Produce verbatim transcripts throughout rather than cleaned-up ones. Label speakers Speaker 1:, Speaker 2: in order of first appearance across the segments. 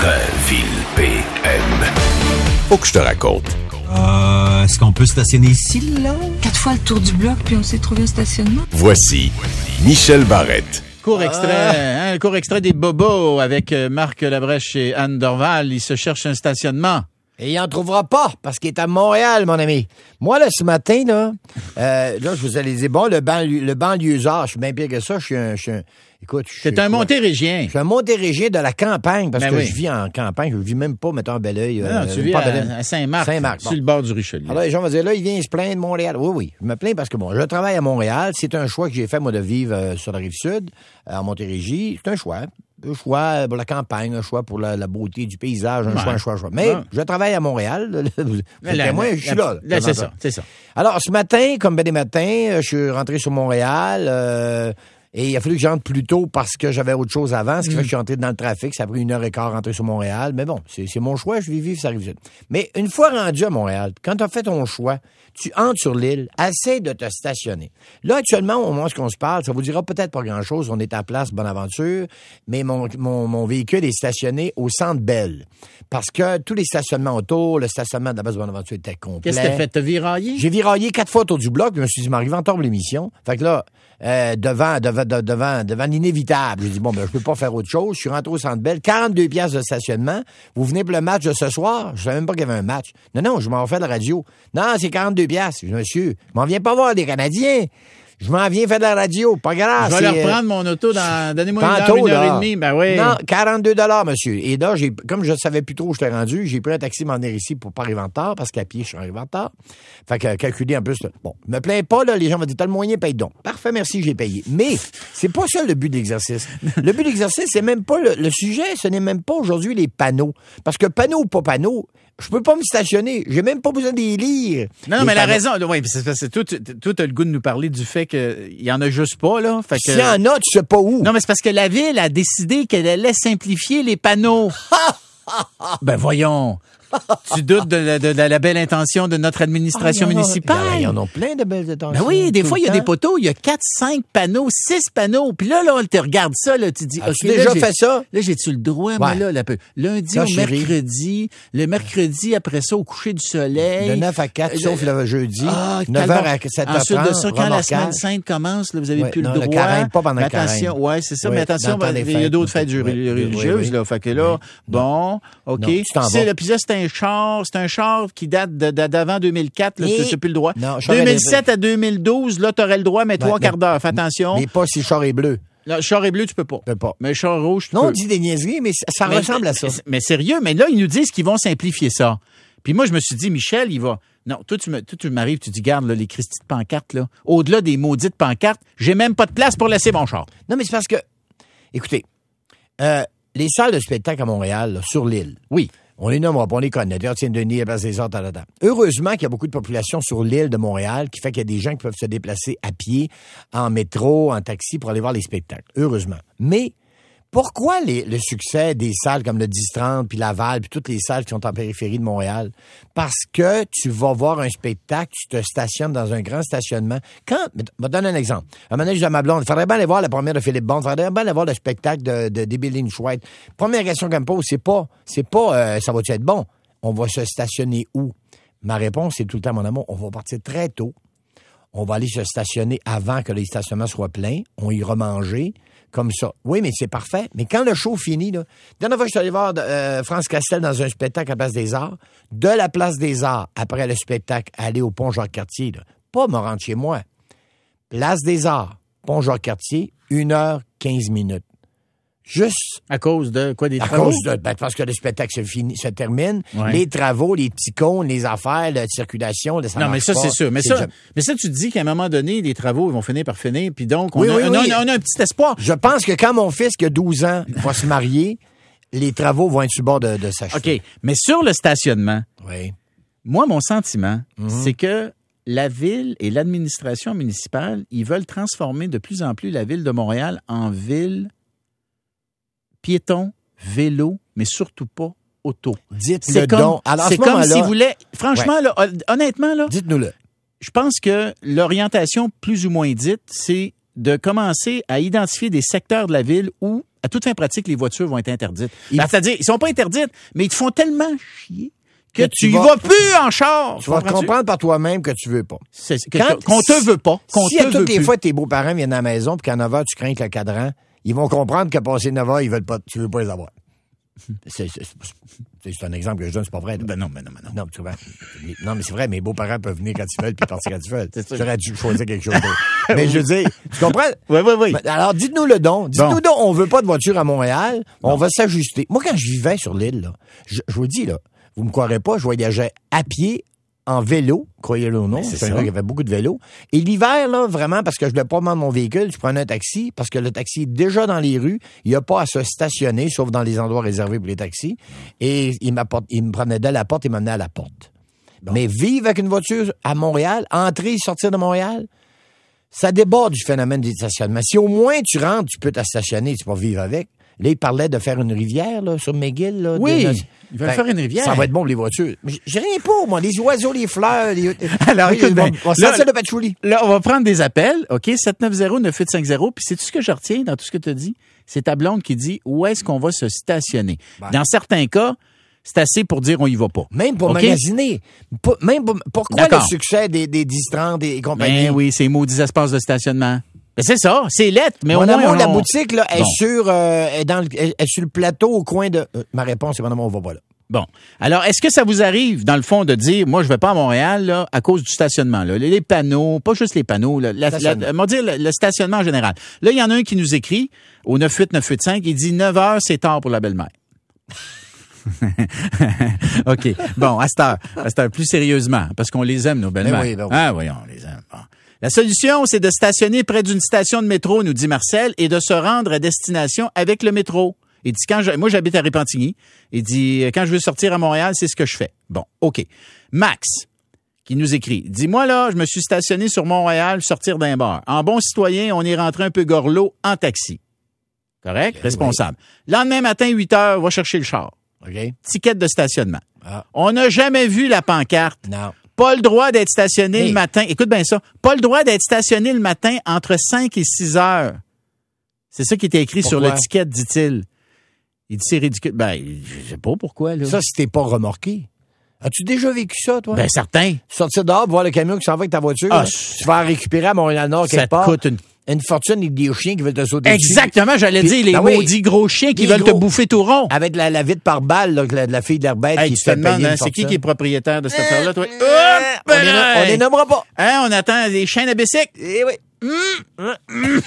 Speaker 1: Drainville P M. Faut que je te raconte.
Speaker 2: Euh, est-ce qu'on peut stationner ici, là?
Speaker 3: Quatre fois le tour du bloc, puis on s'est trouvé un stationnement.
Speaker 1: Voici Michel Barrette.
Speaker 4: Court extrait, ah. hein, court extrait des Bobos avec Marc Labrèche et Anne Dorval. Ils se cherchent un stationnement.
Speaker 5: Et il en trouvera pas, parce qu'il est à Montréal, mon ami. Moi, là, ce matin, là, euh, là, je vous allais dire, bon, le, banlieue, le banlieusard, je suis bien pire que ça, je suis un... Je suis un écoute, je suis...
Speaker 4: C'est un Montérégien.
Speaker 5: Je suis un Montérégien de la campagne, parce ben que oui. je vis en campagne, je vis même pas, mettons, à Belleuil.
Speaker 4: Non, euh, tu vis
Speaker 5: pas
Speaker 4: à,
Speaker 5: Belleuil.
Speaker 4: à Saint-Marc,
Speaker 5: Saint-Marc
Speaker 4: sur
Speaker 5: bon.
Speaker 4: le bord du Richelieu.
Speaker 5: Alors, les gens vont dire, là, il vient se plaindre de Montréal. Oui, oui, je me plains parce que, bon, je travaille à Montréal, c'est un choix que j'ai fait, moi, de vivre euh, sur la Rive-Sud, euh, en Montérégie, c'est un choix. Un choix pour la campagne, un choix pour la, la beauté du paysage, un ouais. choix, un choix, un choix. Mais ouais. je travaille à Montréal. Vous êtes témoin, je suis là. là,
Speaker 4: là c'est ça, c'est ça.
Speaker 5: Alors, ce matin, comme ben des matins, je suis rentré sur Montréal euh, et il a fallu que j'entre plus tôt parce que j'avais autre chose avant, ce qui mm. fait que je suis entré dans le trafic. Ça a pris une heure et quart rentrer sur Montréal. Mais bon, c'est, c'est mon choix, je vais vivre, ça arrive vite. Mais une fois rendu à Montréal, quand tu as fait ton choix, tu entres sur l'île, essaie de te stationner. Là, actuellement, au moment où on se parle, ça vous dira peut-être pas grand-chose. On est à Place Bonaventure, mais mon, mon, mon véhicule est stationné au Centre Bell. Parce que tous les stationnements autour, le stationnement de la Place Bonaventure était complet.
Speaker 4: Qu'est-ce que t'as fait? T'as viraillé?
Speaker 5: J'ai viraillé quatre fois autour du bloc. Je me suis dit, m'arrive en tombe l'émission. Fait que là, euh, devant, devant, devant, devant l'inévitable, j'ai dit, bon, ben, je peux pas faire autre chose. Je suis rentré au Centre Bell. quarante-deux piastres de stationnement. Vous venez pour le match de ce soir? Je savais même pas qu'il y avait un match. Non, non, je m'en fais de la radio. Non, c'est quarante-deux piastres. Monsieur, je m'en viens pas voir des Canadiens. Je m'en viens faire de la radio. Pas grave.
Speaker 4: Je vais leur prendre mon auto dans... Donnez-moi
Speaker 5: tantôt,
Speaker 4: une heure, une heure
Speaker 5: là.
Speaker 4: et demie. Ben oui.
Speaker 5: Non, quarante-deux dollars, monsieur. Et là, j'ai, comme je ne savais plus trop où je t'ai rendu, j'ai pris un taxi m'en venir ici pour pas arriver en retard, parce qu'à pied, je suis arrivé en retard. Fait que, calculer un peu, là. Bon, je me plains pas, là. Les gens vont dire, t'as le moyen, paye donc. Parfait, merci, j'ai payé. Mais, c'est pas ça le but de l'exercice. Le but de l'exercice, c'est même pas le, le sujet, ce n'est même pas aujourd'hui les panneaux. Parce que panneau ou pas panneau, je peux pas me stationner. J'ai même pas besoin d'y lire.
Speaker 4: Non, non mais panneaux. La raison, oui, c'est, c'est, toi, tu, toi, t'as le goût de nous parler du fait qu'il y en a juste pas, là. Fait que...
Speaker 5: S'il y en a, tu sais pas où.
Speaker 4: Non, mais c'est parce que la ville a décidé qu'elle allait simplifier les panneaux. Ben, voyons. Tu doutes de, de, de, de la belle intention de notre administration ah, non, municipale?
Speaker 5: Il y en a plein de belles intentions.
Speaker 4: Ben oui, des fois, il y a des poteaux, il y a quatre, cinq panneaux, six panneaux. Puis là, là, on te regarde ça, là, tu dis...
Speaker 5: As-tu
Speaker 4: okay,
Speaker 5: déjà
Speaker 4: là,
Speaker 5: fait ça?
Speaker 4: Là, j'ai-tu le droit, ouais. moi, là, là, peu. Lundi ça, au mercredi, le mercredi, après ça, au coucher du soleil.
Speaker 5: De neuf à quatre, euh, sauf le jeudi. Ah, neuf heures à sept heures trente.
Speaker 4: Ensuite de ça, quand la semaine sainte commence, là, vous avez ouais, plus non, le droit.
Speaker 5: Le carême, pas pendant le carême.
Speaker 4: Attention, ouais, c'est ça, oui, mais attention, ben, il y a d'autres fêtes religieuses, là. Fait que là, bon, OK. C'est le puis là, c'est un char, c'est un char qui date de, de, d'avant deux mille quatre, là, tu n'as plus le droit. Non, deux mille sept à deux mille douze, là, tu aurais le droit, mais trois quarts d'heure. Fais attention.
Speaker 5: Mais pas si le char est bleu.
Speaker 4: Le char est bleu, tu peux pas.
Speaker 5: Tu peux pas.
Speaker 4: Mais le char rouge, tu
Speaker 5: non,
Speaker 4: peux.
Speaker 5: Non, on dit des niaiseries, mais ça mais, ressemble à ça.
Speaker 4: Mais, mais sérieux, mais là, ils nous disent qu'ils vont simplifier ça. Puis moi, je me suis dit, Michel, il va... Non, toi, tu, me, toi, tu m'arrives, tu dis, garde, là, les Christy de pancartes, là. Au-delà des maudites pancartes, j'ai même pas de place pour laisser mon char.
Speaker 5: Non, mais c'est parce que... Écoutez, euh, les salles de spectacle à Montréal, là, sur l'île...
Speaker 4: Oui.
Speaker 5: On les nommera pas, on les connaît. Étienne-Denis, la place des Arts, ta, ta, ta. Heureusement qu'il y a beaucoup de population sur l'île de Montréal, qui fait qu'il y a des gens qui peuvent se déplacer à pied, en métro, en taxi pour aller voir les spectacles. Heureusement. Mais pourquoi les, le succès des salles comme le dix trente, puis Laval, puis toutes les salles qui sont en périphérie de Montréal? Parce que tu vas voir un spectacle, tu te stationnes dans un grand stationnement. Quand, je vais te donner un exemple. Un moment donné, je dis à ma blonde, il faudrait bien aller voir la première de Philippe Bond, il faudrait bien aller voir le spectacle de, de Debbie Lynch White. Première question qu'elle me pose, c'est pas, c'est pas, euh, ça va-tu être bon? On va se stationner où? Ma réponse, c'est tout le temps, mon amour, on va partir très tôt. On va aller se stationner avant que les stationnements soient pleins. On ira manger. Comme ça. Oui, mais c'est parfait. Mais quand le show finit, là, la dernière fois que je suis allé voir euh, France Castel dans un spectacle à la Place des Arts, de la Place des Arts, après le spectacle, aller au pont Jacques-Cartier, là, pas me rendre chez moi. Place des Arts, pont Jacques-Cartier, une heure quinze minutes. Juste.
Speaker 4: À cause de quoi, des
Speaker 5: à
Speaker 4: travaux?
Speaker 5: À cause de, ben, parce que le spectacle se, finit, se termine.
Speaker 4: Ouais.
Speaker 5: Les travaux, les petits cônes, les affaires, la circulation, ça
Speaker 4: Non, mais ça,
Speaker 5: pas.
Speaker 4: c'est sûr. Mais
Speaker 5: c'est
Speaker 4: ça,
Speaker 5: déjà...
Speaker 4: mais ça, tu te dis qu'à un moment donné, les travaux, ils vont finir par finir. Puis donc, on,
Speaker 5: oui,
Speaker 4: a,
Speaker 5: oui,
Speaker 4: on,
Speaker 5: oui.
Speaker 4: A, on a un petit espoir.
Speaker 5: Je pense que quand mon fils, qui a douze ans, va se marier, les travaux vont être sur le bord de, de s'achever.
Speaker 4: OK. Mais sur le stationnement,
Speaker 5: oui.
Speaker 4: moi, mon sentiment,
Speaker 5: mm-hmm.
Speaker 4: c'est que la ville et l'administration municipale, ils veulent transformer de plus en plus la ville de Montréal en ville piéton, vélo, mais surtout pas auto.
Speaker 5: Dites-le donc. Alors,
Speaker 4: c'est comme s'ils voulaient... Franchement, ouais. là, honnêtement, là...
Speaker 5: Dites-nous-le.
Speaker 4: Je pense que l'orientation plus ou moins dite, c'est de commencer à identifier des secteurs de la ville où à toute fin pratique, les voitures vont être interdites. Ben, c'est-à-dire, ils sont pas interdites, mais ils te font tellement chier que, que tu y vas, vas plus en char.
Speaker 5: Tu vas te comprendre par toi-même que tu veux pas.
Speaker 4: C'est, que Quand, qu'on te veut pas. Qu'on
Speaker 5: si
Speaker 4: te
Speaker 5: à toutes les
Speaker 4: plus.
Speaker 5: fois tes beaux-parents viennent à la maison puis qu'à neuf heures, tu crains que le cadran, ils vont comprendre qu'à passer neuf heures, ils veulent pas, tu veux pas les avoir. C'est, c'est, c'est, c'est un exemple que je donne, c'est pas vrai.
Speaker 4: Ben non, ben non, ben non.
Speaker 5: Non, tu vois, non, mais c'est vrai, mes beaux-parents peuvent venir quand ils veulent puis partir quand ils veulent. J'aurais dû choisir quelque chose d'autre. Mais je veux dire, tu comprends?
Speaker 4: Oui, oui, oui.
Speaker 5: Alors, dites-nous le don. Dites-nous bon. donc, on veut pas de voiture à Montréal. On bon. va s'ajuster. Moi, quand je vivais sur l'île, là, je, je vous dis, là, vous me croirez pas, je voyageais à pied, en vélo, croyez-le ou non. C'est, c'est un gars qui avait beaucoup de vélo. Et l'hiver, là, vraiment, parce que je voulais pas vendre mon véhicule, je prenais un taxi, parce que le taxi est déjà dans les rues. Il n'y a pas à se stationner, sauf dans les endroits réservés pour les taxis. Et il m'apporte, il me prenait de la porte, il m'amenait à la porte. Bon. Mais vivre avec une voiture à Montréal, entrer et sortir de Montréal, ça déborde du phénomène du stationnement. Si au moins tu rentres, tu peux te stationner, tu peux vivre avec. Là, il parlait de faire une rivière, là, sur McGill, là.
Speaker 4: Oui,
Speaker 5: de...
Speaker 4: il va ben, faire une rivière.
Speaker 5: Ça va être bon pour les voitures. Mais j'ai rien pour, moi. Les oiseaux, les fleurs, les...
Speaker 4: Alors, écoute, ben,
Speaker 5: on va là, le patchouli.
Speaker 4: Là, on va prendre des appels, OK? sept neuf zéro neuf huit cinq zéro. Puis c'est tout ce que je retiens dans tout ce que tu as dit. C'est ta blonde qui dit où est-ce qu'on va se stationner. Ben. Dans certains cas, c'est assez pour dire on y va pas.
Speaker 5: Même pour okay? magasiner. Pour, même pour, pourquoi D'accord. le succès des, des dix trente et compagnie?
Speaker 4: Ben oui, c'est maudits espaces de stationnement. Ben c'est ça, c'est lettre, mais
Speaker 5: mon
Speaker 4: au moins...
Speaker 5: amour,
Speaker 4: on...
Speaker 5: la boutique, là, est,
Speaker 4: bon.
Speaker 5: sur, euh, est, dans le, est, est sur le plateau au coin de... Euh, ma réponse, c'est vraiment, on va pas là.
Speaker 4: Bon. Alors, est-ce que ça vous arrive, dans le fond, de dire, moi, je vais pas à Montréal, là, à cause du stationnement, là, les panneaux, pas juste les panneaux, là, la, la, on va dire le, le stationnement en général. Là, il y en a un qui nous écrit, au neuf huit neuf huit cinq, il dit neuf heures, c'est tard pour la belle-mère. OK. Bon, à cette heure, à cette heure, plus sérieusement, parce qu'on les aime, nos belles-mères.
Speaker 5: Oui, ben oui.
Speaker 4: Ah, voyons, on les aime. Bon. La solution, c'est de stationner près d'une station de métro, nous dit Marcel, et de se rendre à destination avec le métro. Il dit, quand je, moi, j'habite à Repentigny. Il dit, quand je veux sortir à Montréal, c'est ce que je fais. Bon, OK. Max, qui nous écrit, dis-moi là, je me suis stationné sur Montréal, sortir d'un bar. En bon citoyen, on est rentré un peu gorlot en taxi. Correct? Okay, responsable. Oui. Lendemain matin, huit heures, va chercher le char.
Speaker 5: OK.
Speaker 4: Ticket de stationnement.
Speaker 5: Ah.
Speaker 4: On n'a jamais vu la pancarte.
Speaker 5: Non.
Speaker 4: Pas le droit d'être stationné
Speaker 5: hey.
Speaker 4: le matin. Écoute bien ça. Pas le droit d'être stationné le matin entre cinq et six heures. C'est ça qui était écrit pourquoi? Sur le ticket, dit-il. Il dit c'est ridicule. Ben, je sais pas pourquoi, là.
Speaker 5: Ça, si t'es pas remorqué. As-tu déjà vécu ça, toi?
Speaker 4: Ben, certain.
Speaker 5: Sortir dehors, voir le camion qui s'en va avec ta voiture. Ah, tu vas en récupérer à Montréal-Nord quelque part. Ça te coûte une... une fortune avec des chiens qui veulent te sauter
Speaker 4: Exactement, dessus. J'allais Puis, dire, les ben maudits oui, gros chiens qui veulent gros, te bouffer tout rond.
Speaker 5: Avec la, la vitre par balle, là, la, la fille de l'herbette hey, qui se fait payer hein,
Speaker 4: c'est qui qui est propriétaire de cette euh, affaire-là, toi?
Speaker 5: Euh, Hop, on, les, on les nommera pas.
Speaker 4: Hein, on attend des chaînes à bicycle.
Speaker 5: Eh oui.
Speaker 4: Mmh. Mmh.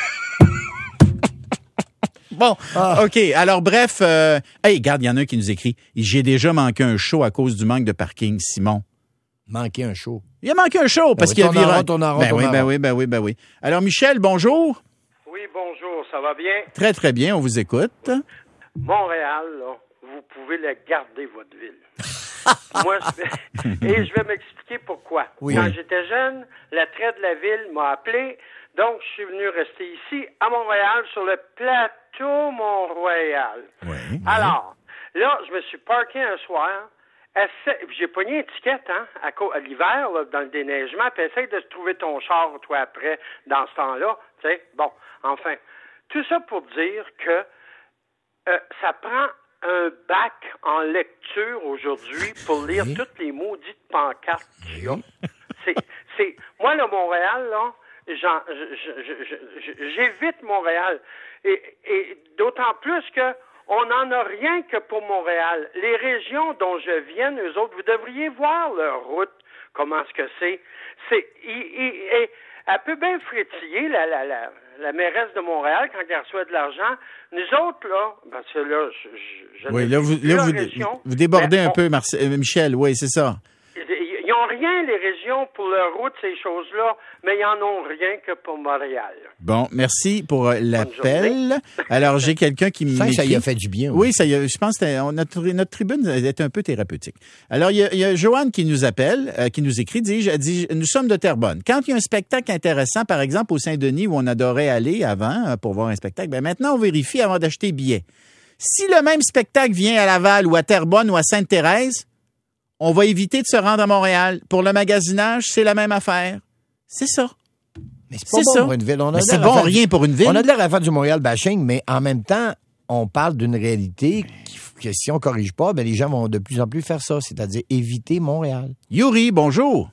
Speaker 4: Bon, ah. OK. Alors, bref, euh, hey, regarde, il y en a un qui nous écrit. J'ai déjà manqué un show à cause du manque de parking, Simon.
Speaker 5: Manqué un show.
Speaker 4: Il a manqué un show parce
Speaker 5: ben
Speaker 4: qu'il
Speaker 5: oui,
Speaker 4: a viré.
Speaker 5: Ben
Speaker 4: oui, ben oui, ben oui, ben oui. Alors, Michel, bonjour.
Speaker 6: Oui, bonjour. Ça va bien?
Speaker 4: Très, très bien. On vous écoute.
Speaker 6: Montréal, là, vous pouvez la garder, votre ville. Moi, je vais... Et je vais m'expliquer pourquoi.
Speaker 5: Oui.
Speaker 6: Quand j'étais jeune, l'attrait de la ville m'a appelé. Donc, je suis venu rester ici, à Montréal, sur le plateau Mont-Royal.
Speaker 4: Oui, oui.
Speaker 6: Alors, là, je me suis parké un soir. Essaie... J'ai pogné une étiquette, hein, à, co... à l'hiver, là, dans le déneigement, puis essaye de trouver ton char, toi, après, dans ce temps-là. Tu sais, bon, enfin. Tout ça pour dire que euh, ça prend un bac en lecture aujourd'hui pour lire oui. toutes les maudites pancartes qu'il y a. C'est, c'est... Moi, le Montréal, là, J'en, je, je, je, j'évite Montréal. Et, et d'autant plus que on n'en a rien que pour Montréal. Les régions dont je viens, eux autres, vous devriez voir leur route, comment est-ce que c'est. C'est il, il, il, elle peut bien frétiller, la, la, la, la mairesse de Montréal, quand elle reçoit de l'argent. Nous autres, là, parce que là, je, je, je
Speaker 4: oui, là, vous, là, vous, région, vous débordez un on, peu, Marcel, Michel, oui, c'est ça.
Speaker 6: Ils n'ont rien, les régions, pour leur route, ces choses-là, mais ils n'en ont rien que pour Montréal.
Speaker 4: Bon, merci pour l'appel. Alors, j'ai quelqu'un qui me
Speaker 5: Ça, ça y a fait du bien.
Speaker 4: Oui, oui ça y a, je pense que notre, notre tribune est un peu thérapeutique. Alors, il y a, il y a Joanne qui nous appelle, euh, qui nous écrit, dit, dit, nous sommes de Terrebonne. Quand il y a un spectacle intéressant, par exemple, au Saint-Denis, où on adorait aller avant pour voir un spectacle, ben maintenant, on vérifie avant d'acheter billets. Si le même spectacle vient à Laval ou à Terrebonne ou à Sainte-Thérèse, on va éviter de se rendre à Montréal. Pour le magasinage, c'est la même affaire. C'est ça.
Speaker 5: Mais c'est pas c'est bon ça. Pour une ville. On a
Speaker 4: mais c'est bon, rien pour une ville.
Speaker 5: On a de l'air à faire du Montréal bashing, mais en même temps, on parle d'une réalité qui, que si on corrige pas, ben les gens vont de plus en plus faire ça, c'est-à-dire éviter Montréal.
Speaker 4: Yuri, bonjour.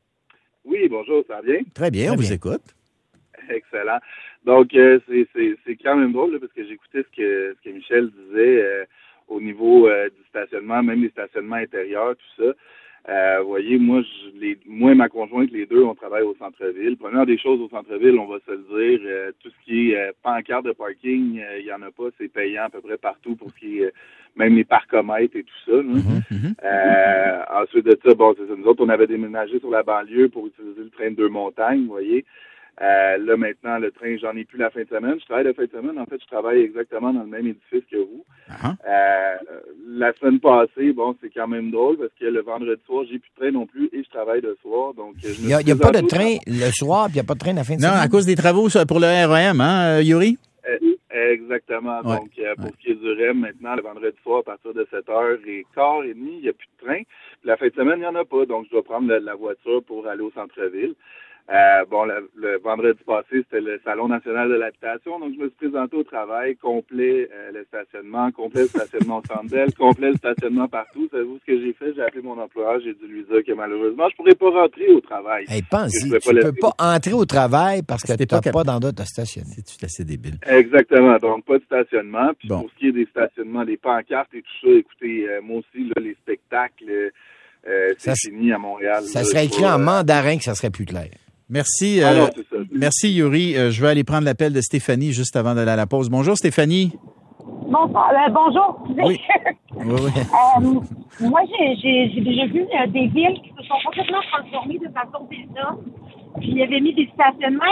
Speaker 7: Oui, bonjour, ça va bien?
Speaker 4: Très bien,
Speaker 5: Très
Speaker 4: on
Speaker 5: bien.
Speaker 4: vous écoute.
Speaker 7: Excellent. Donc, euh, c'est, c'est, c'est quand même drôle, là, parce que j'écoutais ce que, ce que Michel disait euh, au niveau euh, du stationnement, même les stationnements intérieurs, tout ça. Euh, vous voyez, moi, je, les, moi et ma conjointe, les deux, on travaille au centre-ville. Première des choses au centre-ville, on va se le dire, euh, tout ce qui est euh, pancarte de parking, il euh, y en a pas, c'est payant à peu près partout pour ce qui est, euh, même les parcomètres et tout ça. Là.
Speaker 5: Mm-hmm.
Speaker 7: Euh, ensuite de ça, bon, c'est ça, nous autres, on avait déménagé sur la banlieue pour utiliser le train de deux montagnes, vous voyez. Euh, là, maintenant, le train, j'en ai plus la fin de semaine. Je travaille la fin de semaine. En fait, je travaille exactement dans le même édifice que vous. Uh-huh. Euh, la semaine passée, bon, c'est quand même drôle parce que le vendredi soir, j'ai plus de train non plus et je travaille le soir. Donc, je
Speaker 5: Il n'y a, y a pas de train le soir puis il n'y a pas de train la fin de
Speaker 4: non,
Speaker 5: semaine.
Speaker 4: Non, à cause des travaux pour le R E M, hein, Yuri?
Speaker 7: Euh, exactement. Ouais. Donc, euh, pour ce qui est du R E M, maintenant, le vendredi soir, à partir de sept heures quinze et demie, il n'y a plus de train. Puis la fin de semaine, il n'y en a pas. Donc, je dois prendre le, la voiture pour aller au centre-ville. Euh, bon, le, le vendredi passé, c'était le Salon national de l'habitation, donc je me suis présenté au travail, complet euh, le stationnement, complet le stationnement au Centre Bell, complet le stationnement partout. Savez-vous ce que j'ai fait? J'ai appelé mon employeur, j'ai dû lui dire que malheureusement, je pourrais pas rentrer au travail.
Speaker 5: Hey, pense-y, tu ne peux pas entrer au travail parce que tu n'as pas, pas d'endroit de stationner.
Speaker 4: C'est assez débile.
Speaker 7: Exactement, donc pas de stationnement. Puis
Speaker 4: bon.
Speaker 7: Pour ce qui est des stationnements, des pancartes et tout ça, écoutez, euh, moi aussi, là, les spectacles, euh, c'est ça, fini à Montréal.
Speaker 5: Ça
Speaker 7: là,
Speaker 5: serait écrit
Speaker 7: pas,
Speaker 5: en
Speaker 7: euh,
Speaker 5: mandarin que ça serait plus clair.
Speaker 4: Merci,
Speaker 7: ah
Speaker 4: euh,
Speaker 7: non, c'est ça.
Speaker 4: merci Yuri. Euh, je vais aller prendre l'appel de Stéphanie juste avant d'aller à la pause. Bonjour Stéphanie.
Speaker 8: Bonsoir, euh, bonjour.
Speaker 4: Oui. oui, oui.
Speaker 8: euh, moi, j'ai, j'ai, j'ai déjà vu euh, des villes qui se sont complètement transformées de façon déjà. Puis ils avaient mis des stationnements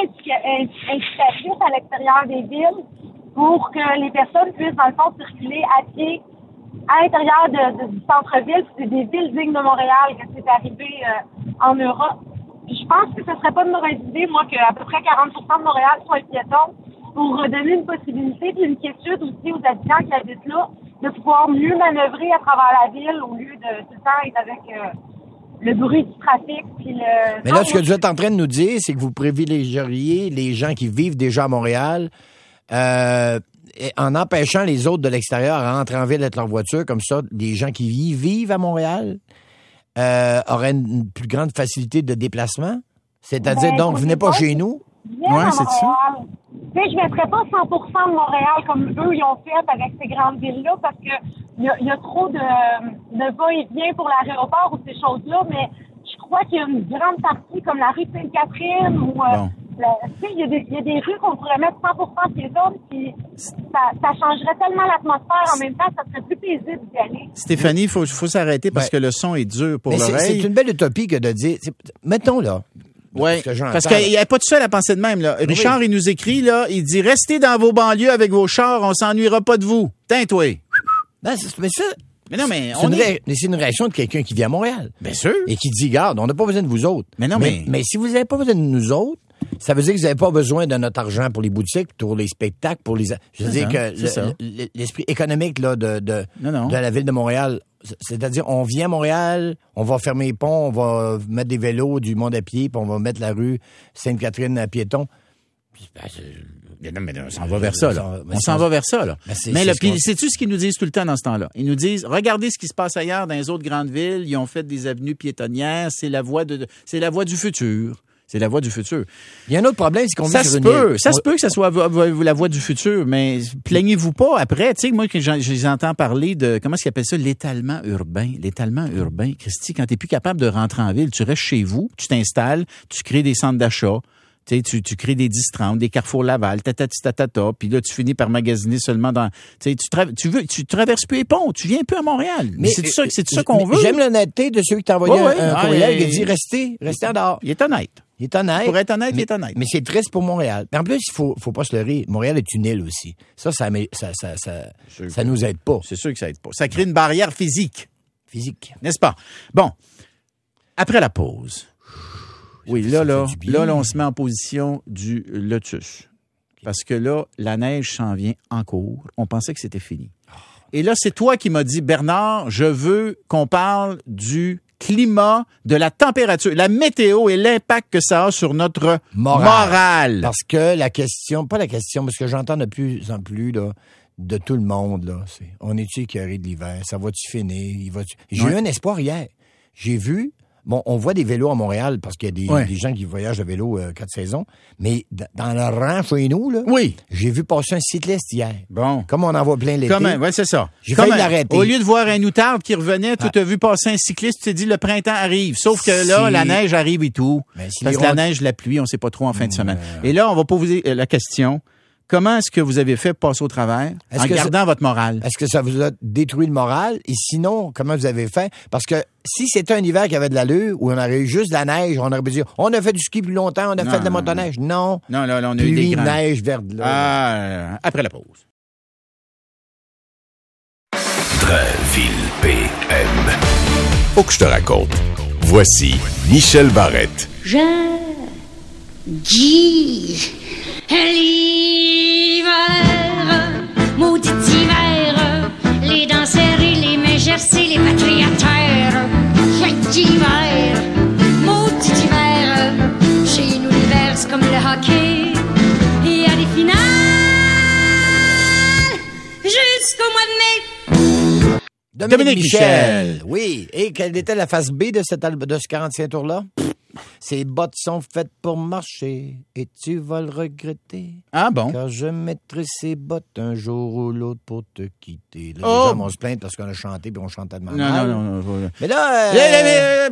Speaker 8: incitatifs à l'extérieur des villes pour que les personnes puissent, dans le fond, circuler à pied à l'intérieur de, de, du centre-ville. C'est des villes dignes de Montréal que c'est arrivé euh, en Europe. Je pense que ce serait pas une mauvaise idée, moi, qu'à peu près quarante pour cent de Montréal soit piéton pour redonner une possibilité puis une quiétude aussi aux habitants qui habitent là de pouvoir mieux manœuvrer à travers la ville au lieu de tout le temps être avec euh, le bruit du trafic. Puis le...
Speaker 5: Mais là, ce que vous êtes en train de nous dire, c'est que vous privilégieriez les gens qui vivent déjà à Montréal euh, en empêchant les autres de l'extérieur à rentrer en ville avec leur voiture. Comme ça, les gens qui y vivent à Montréal Euh, aurait une plus grande facilité de déplacement? C'est-à-dire,
Speaker 8: ben,
Speaker 5: donc, venez pas chez nous?
Speaker 8: Oui, c'est ça. Tu sais, je ne mettrais pas cent pour cent de Montréal comme eux, ils ont fait avec ces grandes villes-là, parce que il y, y a trop de, de va-et-vient pour l'aéroport ou ces choses-là, mais je crois qu'il y a une grande partie, comme la rue Sainte-Catherine, ou... Euh, bon. Tu sais, il y, y a des rues qu'on pourrait mettre cent pour cent piétonnes, puis ça, ça changerait tellement l'atmosphère. En même temps, ça serait plus paisible d'y aller.
Speaker 4: Stéphanie, il faut, faut s'arrêter parce ben, que le son est dur pour l'oreille.
Speaker 5: C'est, c'est une belle utopie que de dire... Mettons, là...
Speaker 4: Oui, parce qu'il n'y a pas tout seul à penser de même. Là. Richard, oui. Il nous écrit, là, il dit « Restez dans vos banlieues avec vos chars, on s'ennuiera pas de vous. » Tiens, toi.
Speaker 5: Ben, c'est, mais ça...
Speaker 4: Mais non, mais
Speaker 5: c'est,
Speaker 4: on
Speaker 5: une
Speaker 4: est...
Speaker 5: ré... c'est une réaction de quelqu'un qui vit à Montréal.
Speaker 4: Bien sûr.
Speaker 5: Et qui dit « Garde, on n'a pas besoin de vous autres. »
Speaker 4: Mais non, mais...
Speaker 5: Mais, mais si vous n'avez pas besoin de nous autres, ça veut dire que vous n'avez pas besoin de notre argent pour les boutiques, pour les spectacles, pour les... Je veux dire que le, l'esprit économique là, de, de, non, non. de la ville de Montréal, c'est-à-dire on vient à Montréal, on va fermer les ponts, on va mettre des vélos, du monde à pied, puis on va mettre la rue Sainte-Catherine à piéton.
Speaker 4: Ben, non, mais on s'en va vers ça, là. On s'en va vers ça, là. Ben c'est, mais là, puis sais-tu ce qu'ils nous disent tout le temps dans ce temps-là? Ils nous disent, regardez ce qui se passe ailleurs dans les autres grandes villes, ils ont fait des avenues piétonnières, c'est la voie de, c'est la voie du futur. C'est la voie du futur.
Speaker 5: Il y a un autre problème, c'est qu'on
Speaker 4: ça
Speaker 5: vit
Speaker 4: se
Speaker 5: sur
Speaker 4: peut,
Speaker 5: une...
Speaker 4: ça se peut que ça soit la voie du futur, mais plaignez-vous pas après. Tu sais, moi, que je les entends parler de, comment est-ce qu'ils appellent ça, l'étalement urbain. L'étalement urbain, Christy, quand t'es plus capable de rentrer en ville, tu restes chez vous, tu t'installes, tu crées des centres d'achat. Tu sais, tu, tu crées des dix trente, des Carrefour Laval, tatati tatata, puis là, tu finis par magasiner seulement dans... Tu sais, tu, tra- tu veux, tu traverses plus les ponts, tu viens plus à Montréal. Mais c'est ça, c'est ça qu'on veut.
Speaker 5: J'aime l'honnêteté de ceux qui t'ont envoyé
Speaker 4: ouais,
Speaker 5: un, un
Speaker 4: ouais,
Speaker 5: courriel
Speaker 4: ouais,
Speaker 5: qui dit « Restez, restez en dehors ».
Speaker 4: Il est honnête.
Speaker 5: Il est honnête.
Speaker 4: Pour être honnête,
Speaker 5: mais,
Speaker 4: il est honnête.
Speaker 5: Mais c'est triste pour Montréal. En plus, il faut, faut pas se leurrer. Montréal est une île aussi. Ça, ça, ça, ça, ça, ça nous aide pas.
Speaker 4: C'est sûr que ça aide pas. Ça crée une barrière physique.
Speaker 5: Physique.
Speaker 4: N'est-ce pas? Bon. Après la pause. Oui, là, là, là, là, on se met en position du lotus. Parce que là, la neige s'en vient en cours. On pensait que c'était fini. Et là, c'est toi qui m'as dit, Bernard, je veux qu'on parle du climat, de la température, la météo et l'impact que ça a sur notre morale. morale.
Speaker 5: Parce que la question, pas la question, parce que j'entends de plus en plus, là, de tout le monde, là, c'est on est-tu écœuré de l'hiver? Ça va-tu finir? Il va-tu... J'ai
Speaker 4: ouais.
Speaker 5: eu un espoir hier. J'ai vu, bon, on voit des vélos à Montréal parce qu'il y a des,
Speaker 4: ouais.
Speaker 5: des gens qui voyagent de vélo euh, quatre saisons, mais d- dans le rang chez nous, là,
Speaker 4: oui.
Speaker 5: j'ai vu passer un cycliste hier.
Speaker 4: Bon.
Speaker 5: Comme on en voit plein l'été.
Speaker 4: Comment? Oui, c'est ça.
Speaker 5: J'ai failli l'arrêter.
Speaker 4: Au lieu de voir un outarde qui revenait, tu ah. t'as vu passer un cycliste, tu t'es dit le printemps arrive. Sauf que si... là, la neige arrive et tout. Mais si parce que la neige, la pluie, on sait pas trop en fin mmh, de semaine. Euh... Et là, on va poser la question. Comment est-ce que vous avez fait pour passer au travers est-ce en gardant ça, votre morale?
Speaker 5: Est-ce que ça vous a détruit le moral? Et sinon, comment vous avez fait? Parce que si c'était un hiver qui avait de l'allure, où on aurait eu juste de la neige, on aurait pu dire, on a fait du ski plus longtemps, on a non, fait de la motoneige. Non.
Speaker 4: Non, là, là on a
Speaker 5: pluie,
Speaker 4: eu des grands...
Speaker 5: neige, verglas.
Speaker 4: Ah, après la pause.
Speaker 1: Drainville P M. Faut que je te raconte. Voici Michel Barrette.
Speaker 9: Je dis... L'hiver, maudit hiver, les dents serrées, les mains gercées, les patries à terre. J'ai d'hiver, maudit hiver, chez nous l'hiver c'est comme le hockey. Il y a des finales jusqu'au mois de mai.
Speaker 5: Dominique,
Speaker 4: Dominique Michel.
Speaker 5: Michel. Oui. Et quelle était la face B de, cet al- de ce quarante-cinq tours-là? Ces bottes sont faites pour marcher et tu vas le regretter.
Speaker 4: Ah bon?
Speaker 5: Car je mettrai ces bottes un jour ou l'autre pour te quitter. Là,
Speaker 4: oh.
Speaker 5: Les gens vont se plaindre parce qu'on a chanté puis on chante tellement
Speaker 4: non,
Speaker 5: mal.
Speaker 4: Non, non, non.
Speaker 5: Mais là... Euh...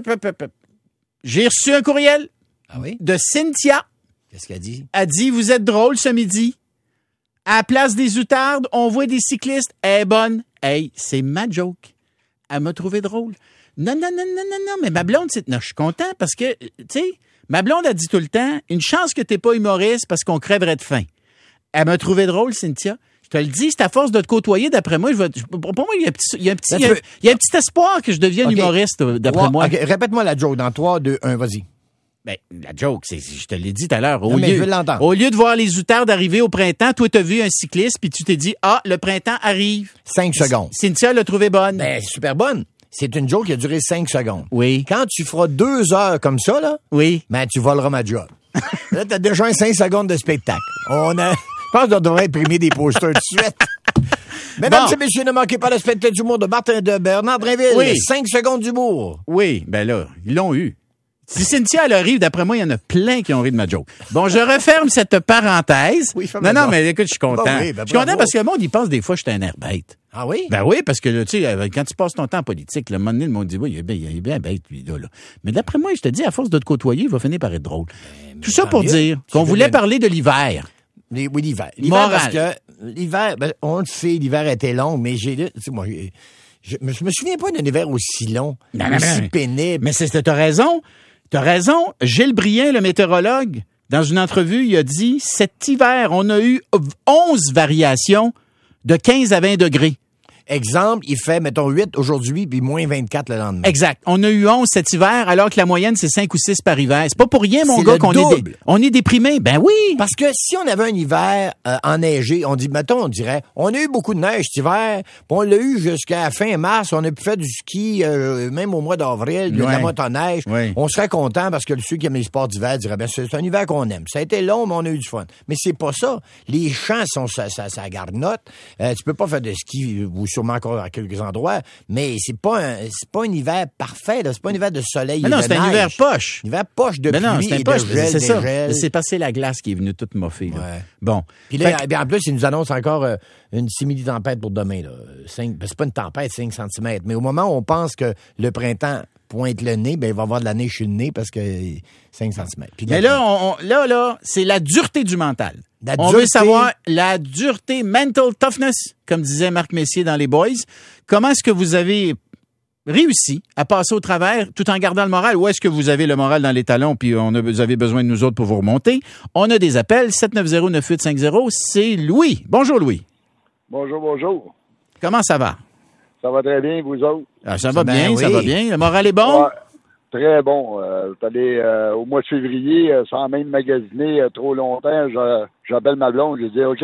Speaker 4: J'ai reçu un courriel
Speaker 5: ah oui?
Speaker 4: de Cynthia.
Speaker 5: Qu'est-ce qu'elle dit?
Speaker 4: Elle dit, vous êtes drôle ce midi. À la place des outardes, on voit des cyclistes. Elle est bonne. Hey, c'est ma joke. Elle m'a trouvé drôle. Non, non, non, non, non, non, mais ma blonde, c'est... Non, je suis content parce que, tu sais, ma blonde a dit tout le temps, une chance que t'es pas humoriste parce qu'on crèverait de faim. Elle m'a trouvé drôle, Cynthia. Je te le dis, c'est à force de te côtoyer, d'après moi, je vais... Pour moi, il y a un petit, il y a un petit, il y a, il y a un petit espoir que je devienne okay. humoriste, d'après
Speaker 5: wow.
Speaker 4: moi.
Speaker 5: Okay. Répète-moi la joke dans trois, deux, un, vas-y.
Speaker 4: Ben, la joke, c'est, je te l'ai dit tout à l'heure. Au,
Speaker 5: non,
Speaker 4: lieu,
Speaker 5: je veux l'entendre.
Speaker 4: Au lieu de voir les outardes arriver au printemps, toi, t'as vu un cycliste, puis tu t'es dit, ah, le printemps arrive.
Speaker 5: Cinq secondes.
Speaker 4: Cynthia l'a trouvé bonne.
Speaker 5: Ben, super bonne. C'est une joke qui a duré cinq secondes.
Speaker 4: Oui.
Speaker 5: Quand tu feras deux heures comme ça, là,
Speaker 4: oui.
Speaker 5: ben, tu voleras ma job. Là, t'as déjà un cinq secondes de spectacle. On a, je pense qu'on devrait imprimer des posters de suite. Mesdames et bon. messieurs, ne manquez pas le spectacle d'humour de Martin de Bernard Drainville. Oui. cinq secondes d'humour.
Speaker 4: Oui, ben là, ils l'ont eu. Si Cynthia, elle arrive, d'après moi, il y en a plein qui ont ri de ma joke. Bon, je referme cette parenthèse. Oui, non, non, mais écoute, je suis content. Bon, oui, ben, je suis content parce que le monde, il pense des fois que je suis un air bête.
Speaker 5: Ah oui?
Speaker 4: Ben oui, parce que, tu sais, quand tu passes ton temps en politique, le moment donné, le monde dit, oui, il est bien, il est bien bête, lui, là, là. Mais d'après moi, je te dis, à force de te côtoyer, il va finir par être drôle. Ben, Tout ça pour mieux. dire qu'on voulait parler de l'hiver.
Speaker 5: Les, oui, l'hiver. L'hiver,
Speaker 4: Moral.
Speaker 5: parce que l'hiver, ben, on le sait, l'hiver était long, mais j'ai, tu sais, moi, je, je me souviens pas d'un hiver aussi long, non, aussi non, pénible.
Speaker 4: Mais c'est, t'as raison. T'as raison. Gilles Brien, le météorologue, dans une entrevue, il a dit, cet hiver, on a eu onze variations de quinze à vingt degrés.
Speaker 5: Exemple, il fait, mettons, huit aujourd'hui, puis moins vingt-quatre le lendemain.
Speaker 4: Exact. On a eu onze cet hiver, alors que la moyenne, c'est cinq ou six par hiver. C'est pas pour rien, mon
Speaker 5: c'est
Speaker 4: gars, qu'on est, dé- on est déprimé. Ben oui!
Speaker 5: Parce que si on avait un hiver euh, enneigé, on dit, mettons, on dirait, on a eu beaucoup de neige cet hiver, puis on l'a eu jusqu'à fin mars, on a pu faire du ski, euh, même au mois d'avril, de ouais. la motoneige. Ouais. On serait content parce que ceux qui aiment les sports d'hiver diraient, ben c'est un hiver qu'on aime. Ça a été long, mais on a eu du fun. Mais c'est pas ça. Les champs sont ça, ça, ça garnotte. Euh, tu peux pas faire de ski, ou sûrement encore à quelques endroits, mais c'est pas un, c'est pas un hiver parfait, là. C'est pas un hiver de soleil
Speaker 4: mais
Speaker 5: et
Speaker 4: non,
Speaker 5: de
Speaker 4: c'est
Speaker 5: neige.
Speaker 4: un hiver poche.
Speaker 5: Un hiver poche de
Speaker 4: mais
Speaker 5: pluie
Speaker 4: non, c'est un
Speaker 5: et
Speaker 4: poche,
Speaker 5: de gel,
Speaker 4: c'est ça.
Speaker 5: gel.
Speaker 4: C'est passé la glace qui est venue toute moffée. Là.
Speaker 5: Ouais.
Speaker 4: Bon.
Speaker 5: Puis là, fait... en plus, ils nous annoncent encore euh, une simili-tempête pour demain. Là. cinq, ben, c'est pas une tempête, cinq centimètres. Mais au moment où on pense que le printemps pointe le nez, ben il va y avoir de la neige sur le nez parce que cinq centimètres. Puis
Speaker 4: mais là, on, on, là, là, c'est la dureté du mental. La on dureté... veut savoir la dureté, mental toughness, comme disait Marc Messier dans Les Boys. Comment est-ce que vous avez réussi à passer au travers tout en gardant le moral? Ou est-ce que vous avez le moral dans les talons puis on a, vous avez besoin de nous autres pour vous remonter? On a des appels. sept neuf zéro neuf huit cinq zéro. C'est Louis. Bonjour, Louis.
Speaker 10: Bonjour, bonjour.
Speaker 4: Comment ça va?
Speaker 10: Ça va très bien, vous autres?
Speaker 4: Ah, ça, ça va bien, bien oui. ça va bien. Le moral est bon? Ouais,
Speaker 10: très bon. Euh, allé, euh, au mois de février, euh, sans même magasiner euh, trop longtemps, je, j'appelle ma blonde, je dis OK,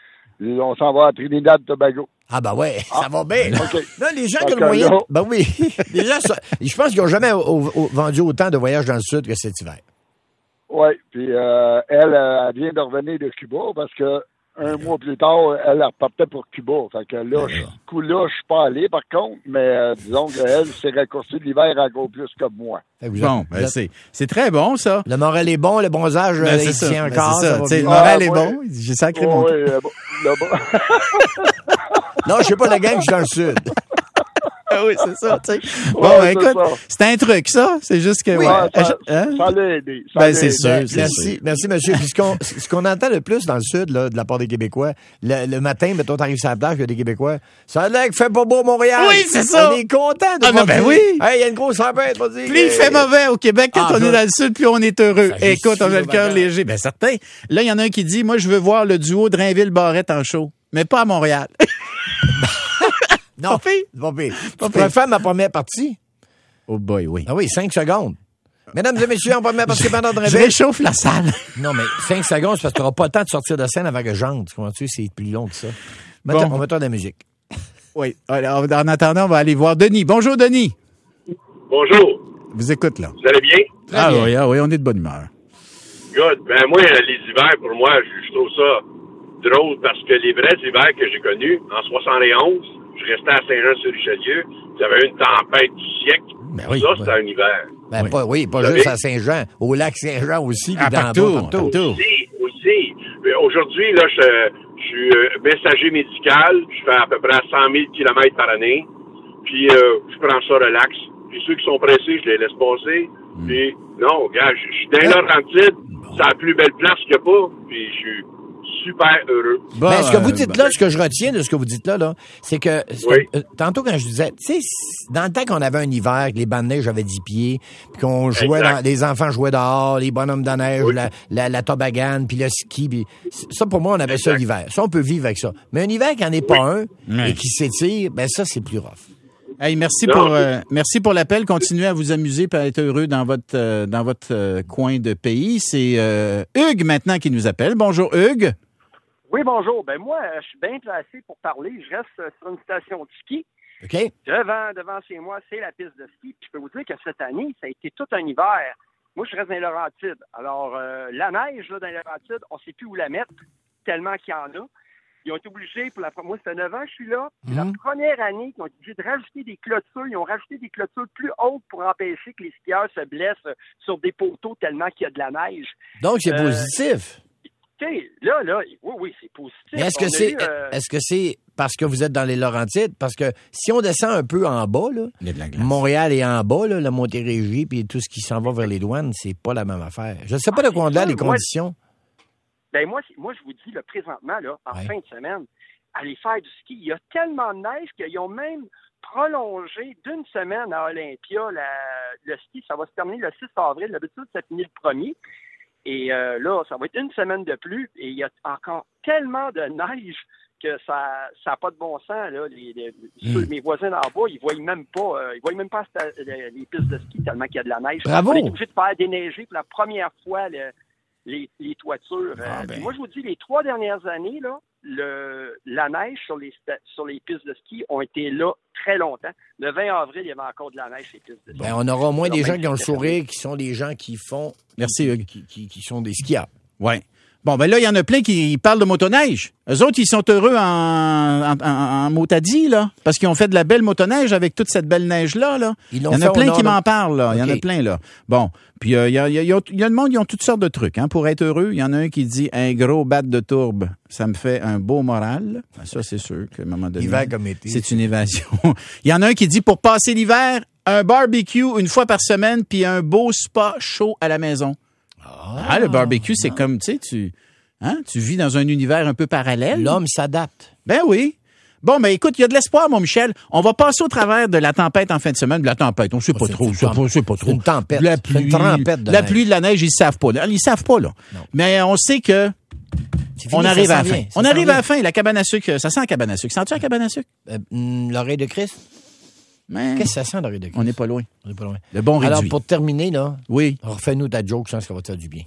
Speaker 10: on s'en va à Trinidad Tobago.
Speaker 5: Ah ben ouais, ah, ça va bien.
Speaker 10: Okay.
Speaker 5: Là, les gens qui ont le moyen... Là... Ben oui. Les gens, ça... je pense qu'ils n'ont jamais au, au, vendu autant de voyages dans le sud que cet hiver.
Speaker 10: Oui, puis euh, elle, elle vient de revenir de Cuba parce que un mois plus tard, elle repartait pour Cuba. Fait que là, ce coup-là, je suis pas allé, par contre, mais euh, disons qu'elle s'est raccourcie l'hiver encore plus que moi.
Speaker 4: Bon, ben c'est, c'est très bon, ça.
Speaker 5: Le moral est bon, le bronzage, ben, il tient encore.
Speaker 4: Ben, c'est ça,
Speaker 5: ça
Speaker 4: le moral ah, est bon. J'ai sacré
Speaker 10: oh,
Speaker 4: mon
Speaker 10: oui, le, le,
Speaker 5: Non, je sais pas la gang, je suis dans le sud.
Speaker 4: Ah oui, c'est ça, tu sais. Bon,
Speaker 10: ouais,
Speaker 4: ben, écoute, c'est un truc, ça. C'est juste que,
Speaker 10: oui,
Speaker 4: ouais.
Speaker 10: ouais, ça, hein? ça l'a aidé. Ça
Speaker 4: ben,
Speaker 10: l'a
Speaker 4: c'est
Speaker 10: aidé.
Speaker 4: sûr, c'est
Speaker 5: Merci,
Speaker 4: sûr.
Speaker 5: merci, monsieur. Puis ce qu'on, ce qu'on entend le plus dans le sud, là, de la part des Québécois, le, le matin, mettons, t'arrives sur la plage, il y a des Québécois. Ça a l'air qu'il fait pas beau Montréal.
Speaker 4: Oui, c'est ça.
Speaker 5: On est content de
Speaker 4: ah, non, ben
Speaker 5: dire,
Speaker 4: oui.
Speaker 5: Hey, il y a une grosse tempête, vas-y.
Speaker 4: Plus il fait mauvais au Québec, quand
Speaker 5: ah,
Speaker 4: on
Speaker 5: ça.
Speaker 4: est dans le sud, plus on est heureux.
Speaker 5: Ça,
Speaker 4: écoute, on a le cœur
Speaker 5: bagarre.
Speaker 4: léger. Ben, certain. Là, il y en a un qui dit, moi, je veux voir le duo Drainville-Barrette en show. Mais pas à Montréal.
Speaker 5: Non, pas pire. Pas pire. Tu pourrais faire ma première partie?
Speaker 4: Oh boy, oui.
Speaker 5: Ah oui, cinq secondes. Mesdames et messieurs, on va mettre parce que pendant de
Speaker 4: Je réchauffe la salle.
Speaker 5: Non, mais cinq secondes, c'est parce que tu n'auras pas le temps de sortir de scène avant que j'entre. Comprends-tu? C'est plus long que ça.
Speaker 4: Bon.
Speaker 5: Mettons, on va mettre de la musique.
Speaker 4: Oui. Alors, en attendant, on va aller voir Denis. Bonjour, Denis.
Speaker 11: Bonjour.
Speaker 4: Vous écoute, là.
Speaker 11: Vous allez bien?
Speaker 5: Très
Speaker 4: ah
Speaker 5: bien.
Speaker 4: oui, ah oui, on est de bonne humeur.
Speaker 11: Good. Ben, moi, les hivers, pour moi, je, je trouve ça drôle parce que les vrais hivers que j'ai connus, en soixante et onze, je restais à Saint-Jean-sur-Richelieu, j'avais une tempête du siècle.
Speaker 5: Ben oui,
Speaker 11: ça,
Speaker 5: ouais.
Speaker 11: c'était un hiver.
Speaker 5: Ben,
Speaker 4: oui.
Speaker 5: pas, oui, pas
Speaker 11: Vous
Speaker 5: juste
Speaker 11: savez?
Speaker 5: à Saint-Jean, au lac Saint-Jean aussi.
Speaker 4: Ah,
Speaker 5: puis dans
Speaker 4: partout,
Speaker 5: d'autres, partout.
Speaker 4: partout.
Speaker 11: Aussi, aussi. Mais aujourd'hui, là, je, je suis euh, messager médical. Je fais à peu près cent mille kilomètres par année. Puis, euh, je prends ça relax. Puis, ceux qui sont pressés, je les laisse passer. Mm. Puis, non, gars, je, je suis dans les Laurentides. C'est la plus belle place qu'il n'y a pas. Puis, je suis super heureux.
Speaker 5: Bon, ben, ce que vous dites
Speaker 4: ben,
Speaker 5: là, ce que je retiens de ce que vous dites là, là, c'est que,
Speaker 11: Oui.
Speaker 5: euh, tantôt quand je disais, tu sais, dans le temps qu'on avait un hiver, que les bancs de neige avaient dix pieds, puis qu'on jouait,
Speaker 11: Exact.
Speaker 5: dans, les enfants jouaient dehors, les bonhommes de neige,
Speaker 11: Oui.
Speaker 5: la, la, la toboggan, puis le ski, puis ça, pour moi, on avait ça
Speaker 11: Exact.
Speaker 5: l'hiver. Ça, on peut vivre avec ça. Mais un hiver qui n'en est pas un,
Speaker 4: Oui.
Speaker 5: et qui s'étire, ben ça, c'est plus rough.
Speaker 4: Hey, merci
Speaker 11: Non,
Speaker 4: pour euh, merci pour l'appel. Continuez à vous amuser et à être heureux dans votre euh, dans votre euh, coin de pays. C'est euh, Hugues maintenant qui nous appelle. Bonjour Hugues.
Speaker 12: Oui, bonjour. Ben moi, je suis bien placé pour parler. Je reste sur une station de ski.
Speaker 5: OK?
Speaker 12: Devant, devant chez moi, c'est la piste de ski. Puis je peux vous dire que cette année, ça a été tout un hiver. Moi, je reste dans les Laurentides. Alors, euh, la neige là, dans les Laurentides, on ne sait plus où la mettre, tellement qu'il y en a. Ils ont été obligés, pour la moi, ça fait neuf ans que je suis là.
Speaker 5: Mm-hmm.
Speaker 12: La première année, ils ont été obligés de rajouter des clôtures. Ils ont rajouté des clôtures plus hautes pour empêcher que les skieurs se blessent sur des poteaux tellement qu'il y a de la neige.
Speaker 5: Donc, c'est
Speaker 12: Euh,
Speaker 5: positif.
Speaker 12: Tu sais, là, là, oui, oui, c'est positif.
Speaker 5: Mais est-ce que
Speaker 12: On a
Speaker 5: c'est
Speaker 12: eu, euh,
Speaker 5: est-ce que c'est parce que vous êtes dans les Laurentides? Parce que si on descend un peu en bas, là,
Speaker 4: Il y a de la glace.
Speaker 5: Montréal est en bas, là, la Montérégie, puis tout ce qui s'en va vers les douanes, c'est pas la même affaire. Je ne sais pas
Speaker 12: Ah,
Speaker 5: de quoi on
Speaker 12: c'est
Speaker 5: a
Speaker 12: sûr,
Speaker 5: les
Speaker 12: moi-
Speaker 5: conditions.
Speaker 12: Ben moi, c'est- moi, je vous dis, là, présentement, là, en
Speaker 5: Ouais.
Speaker 12: fin de semaine, aller faire du ski. Il y a tellement de neige qu'ils ont même prolongé d'une semaine à Olympia la- le ski. Ça va se terminer le six avril. D'habitude, ça finit le premier. Et euh, là, ça va être une semaine de plus. Et il y a encore tellement de neige que ça n'a pas de bon sens. Là. Les, les- ceux- mes voisins en bas, ils ne voient même pas, euh, ils voient même pas sta- les, les pistes de ski tellement qu'il y a de la neige.
Speaker 5: Bravo!
Speaker 12: On est obligé de faire déneiger pour la première fois le- les, les toitures.
Speaker 5: Ah,
Speaker 12: Euh,
Speaker 5: ben.
Speaker 12: puis moi, je vous dis, les trois dernières années, là, le, la neige sur les, sta- sur les pistes de ski ont été là très longtemps. Le vingt avril, il y avait encore de la neige sur les pistes de ski.
Speaker 5: Ben, on aura au moins
Speaker 12: Alors,
Speaker 5: des
Speaker 12: même
Speaker 5: gens qui ont le
Speaker 12: si c'était
Speaker 5: sourire, qui sont des gens qui font...
Speaker 4: Merci,
Speaker 5: qui,
Speaker 4: Hugues.
Speaker 5: Qui, qui, qui sont des skieurs.
Speaker 4: Ouais. Bon, ben là, il y en a plein qui parlent de motoneige. Eux autres, ils sont heureux en, en, en, en motadie, là, parce qu'ils ont fait de la belle motoneige avec toute cette belle neige-là. Là.
Speaker 5: Ils
Speaker 4: Il y
Speaker 5: l'ont
Speaker 4: en
Speaker 5: fait
Speaker 4: a
Speaker 5: au
Speaker 4: plein
Speaker 5: nord
Speaker 4: qui
Speaker 5: de-
Speaker 4: m'en parlent, là. Il y en a
Speaker 5: OK.
Speaker 4: plein, là. Bon, puis euh, il y, a, il y, a, il y a il y a le monde, ils ont toutes sortes de trucs hein, pour être heureux. Il y en a un qui dit « un gros bat de tourbe, ça me fait un beau moral ». Ça, c'est sûr qu'à un moment donné,
Speaker 5: Hiver comme été.
Speaker 4: c'est une évasion. Il y en a un qui dit « pour passer l'hiver, un barbecue une fois par semaine, puis un beau spa chaud à la maison ». Ah, le barbecue, c'est comme, tu sais, tu... Hein? Tu vis dans un univers un peu parallèle.
Speaker 5: L'homme s'adapte.
Speaker 4: Ben oui. Bon, ben écoute, il y a de l'espoir, mon Michel. On va passer au travers de la tempête en fin de semaine. De la tempête, on sait pas
Speaker 5: c'est
Speaker 4: trop.
Speaker 5: une
Speaker 4: C'est pas,
Speaker 5: tempête.
Speaker 4: c'est pas trop.
Speaker 5: C'est une tempête.
Speaker 4: De la
Speaker 5: C'est
Speaker 4: pluie,
Speaker 5: une tempête de
Speaker 4: la
Speaker 5: neige.
Speaker 4: pluie, de la neige, ils savent pas. Là. Ils savent pas, là.
Speaker 5: Non.
Speaker 4: Mais on sait que
Speaker 5: C'est fini,
Speaker 4: on
Speaker 5: ça
Speaker 4: arrive
Speaker 5: s'en
Speaker 4: à la
Speaker 5: vient,
Speaker 4: fin.
Speaker 5: ça
Speaker 4: On
Speaker 5: s'en
Speaker 4: arrive
Speaker 5: vient.
Speaker 4: à la fin. La cabane à sucre, ça sent la cabane à sucre. Sens-tu la cabane à sucre?
Speaker 5: Euh, hum, l'oreille de Christ?
Speaker 4: Mais
Speaker 5: Qu'est-ce que ça sent, l'oreille de Christ?
Speaker 4: on n'est pas loin.
Speaker 5: On n'est pas loin.
Speaker 4: Le bon réduit.
Speaker 5: Alors, pour terminer, là,
Speaker 4: Oui.
Speaker 5: refais-nous ta joke, je pense que ça va te faire du bien.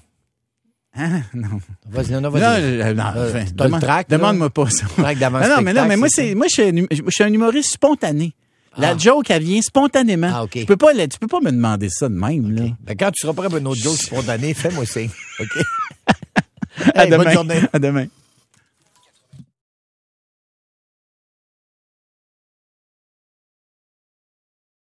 Speaker 4: Hein? Non.
Speaker 5: Vas-y, non, non,
Speaker 4: Non,
Speaker 5: vas-y.
Speaker 4: je- non,
Speaker 5: Euh,
Speaker 4: enfin,
Speaker 5: t'as le
Speaker 4: demande-
Speaker 5: trac, là?
Speaker 4: demande-moi pas ça.
Speaker 5: Trac d'avant
Speaker 4: Non, non, mais non, mais moi,
Speaker 5: spectacle,
Speaker 4: c'est, moi, je suis un, hum- je suis un humoriste spontané. La
Speaker 5: Ah.
Speaker 4: joke, elle vient spontanément.
Speaker 5: Ah, OK.
Speaker 4: Tu peux pas, tu peux pas me demander ça de même, là.
Speaker 5: Ben, quand tu seras prêt pour une autre joke spontanée, fais-moi signe. OK?
Speaker 4: À
Speaker 5: Hey, bonne
Speaker 4: demain.
Speaker 5: journée.
Speaker 4: À demain.